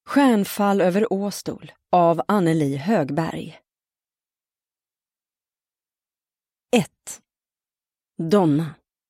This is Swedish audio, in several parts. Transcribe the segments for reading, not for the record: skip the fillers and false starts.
Stjärnfall över Åstol av Anneli Högberg. 1. Donna.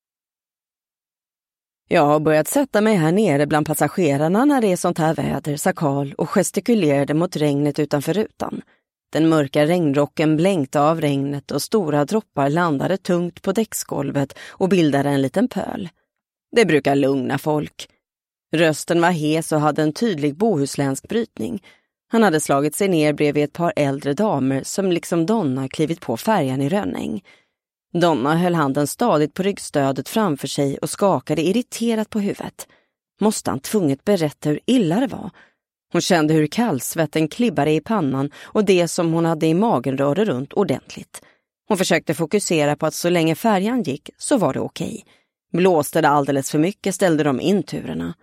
Jag har börjat sätta mig här nere bland passagerarna när det är sånt här väder, sa Karl och gestikulerade mot regnet utanför rutan. Den mörka regnrocken blänkte av regnet och stora droppar landade tungt på däcksgolvet och bildade en liten pöl. Det brukar lugna folk. Rösten var hes och hade en tydlig bohuslänsk brytning. Han hade slagit sig ner bredvid ett par äldre damer som liksom Donna klivit på färjan i Rönning. Donna höll handen stadigt på ryggstödet framför sig och skakade irriterat på huvudet. Måste han tvunget berätta hur illa det var? Hon kände hur kallsvetten klibbade i pannan och det som hon hade i magen rörde runt ordentligt. Hon försökte fokusera på att så länge färjan gick så var det okej. Blåste det alldeles för mycket ställde de in turerna.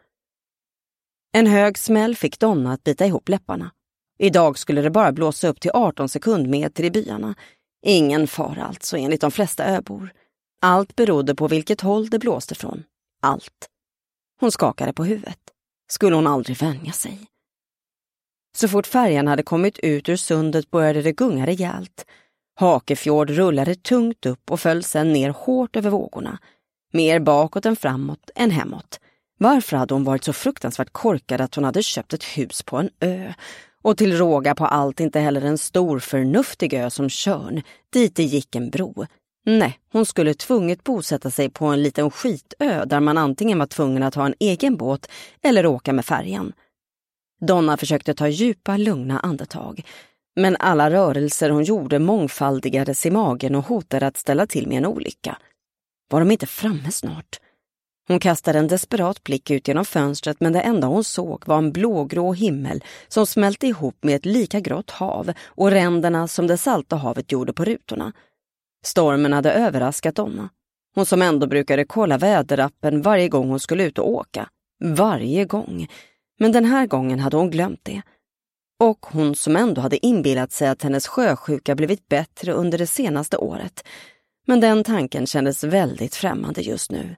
En hög smäll fick Donna att bita ihop läpparna. Idag skulle det bara blåsa upp till 18 sekundmeter i byarna. Ingen fara alltså enligt de flesta öbor. Allt berodde på vilket håll det blåste från. Allt. Hon skakade på huvudet. Skulle hon aldrig vänja sig? Så fort färjan hade kommit ut ur sundet började det gunga rejält. Hakefjord rullade tungt upp och föll sedan ner hårt över vågorna. Mer bakåt än framåt än hemåt. Varför hade hon varit så fruktansvärt korkad att hon hade köpt ett hus på en ö? Och till råga på allt inte heller en stor förnuftig ö som Tjörn, dit det gick en bro. Nej, hon skulle tvunget bosätta sig på en liten skitö där man antingen var tvungen att ha en egen båt eller åka med färjan. Donna försökte ta djupa, lugna andetag. Men alla rörelser hon gjorde mångfaldigades i magen och hotade att ställa till med en olycka. Var de inte framme snart? Hon kastade en desperat blick ut genom fönstret men det enda hon såg var en blågrå himmel som smälte ihop med ett lika grått hav och ränderna som det salta havet gjorde på rutorna. Stormen hade överraskat Donna. Hon som ändå brukade kolla väderappen varje gång hon skulle ut och åka. Varje gång. Men den här gången hade hon glömt det. Och hon som ändå hade inbillat sig att hennes sjösjuka blivit bättre under det senaste året. Men den tanken kändes väldigt främmande just nu.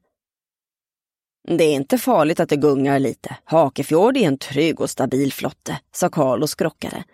Det är inte farligt att det gungar lite. Hakefjord är en trygg och stabil flotte, sa Karl och skrockade.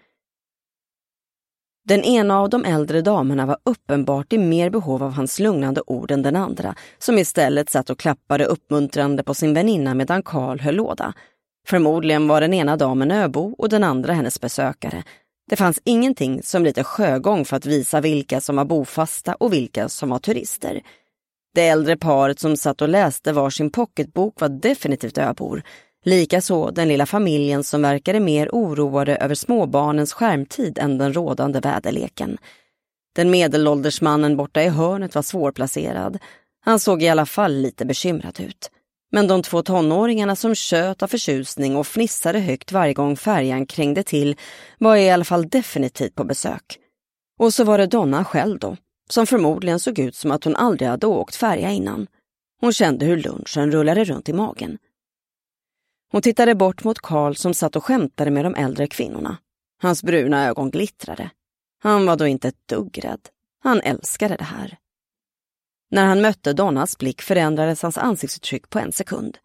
Den ena av de äldre damerna var uppenbart i mer behov av hans lugnande ord än den andra, som istället satt och klappade uppmuntrande på sin väninna medan Karl höll låda. Förmodligen var den ena damen öbo och den andra hennes besökare. Det fanns ingenting som lite sjögång för att visa vilka som var bofasta och vilka som var turister. Det äldre paret som satt och läste varsin pocketbok var definitivt öbor. Likaså den lilla familjen som verkade mer oroade över småbarnens skärmtid än den rådande väderleken. Den medelålders mannen borta i hörnet var svårplacerad. Han såg i alla fall lite bekymrad ut. Men de 2 tonåringarna som tjöt av förtjusning och fnissade högt varje gång färjan krängde till var i alla fall definitivt på besök. Och så var det Donna själv då, som förmodligen såg ut som att hon aldrig hade åkt färja innan. Hon kände hur lunchen rullade runt i magen. Hon tittade bort mot Karl som satt och skämtade med de äldre kvinnorna. Hans bruna ögon glittrade. Han var då inte ett dugg rädd. Han älskade det här. När han mötte Donnas blick förändrades hans ansiktsuttryck på en sekund.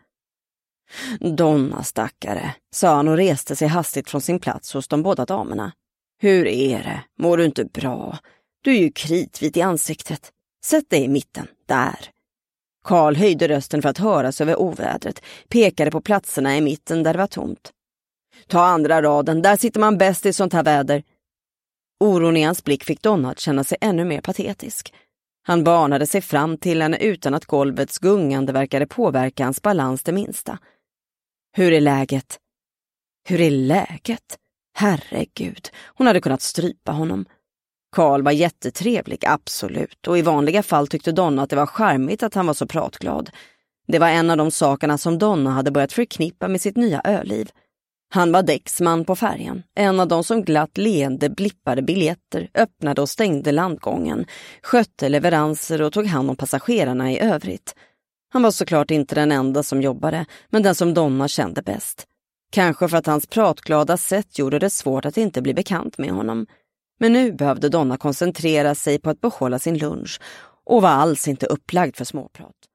Donna stackare, sa han och reste sig hastigt från sin plats hos de båda damerna. Hur är det? Mår du inte bra? Du är ju kritvit i ansiktet. Sätt dig i mitten, där. Karl höjde rösten för att höras över ovädret, pekade på platserna i mitten där det var tomt. Ta andra raden, där sitter man bäst i sånt här väder. Oron i hans blick fick Donna att känna sig ännu mer patetisk. Han banade sig fram till henne utan att golvets gungande verkade påverka hans balans det minsta. Hur är läget? Hur är läget? Herregud, hon hade kunnat strypa honom. Karl var jättetrevlig, absolut, och i vanliga fall tyckte Donna att det var charmigt att han var så pratglad. Det var en av de sakerna som Donna hade börjat förknippa med sitt nya öliv. Han var däcksman på färjan, en av de som glatt leende blippade biljetter, öppnade och stängde landgången, skötte leveranser och tog hand om passagerarna i övrigt. Han var såklart inte den enda som jobbade, men den som Donna kände bäst. Kanske för att hans pratglada sätt gjorde det svårt att inte bli bekant med honom. Men nu behövde Donna koncentrera sig på att behålla sin lunch och var alls inte upplagd för småprat.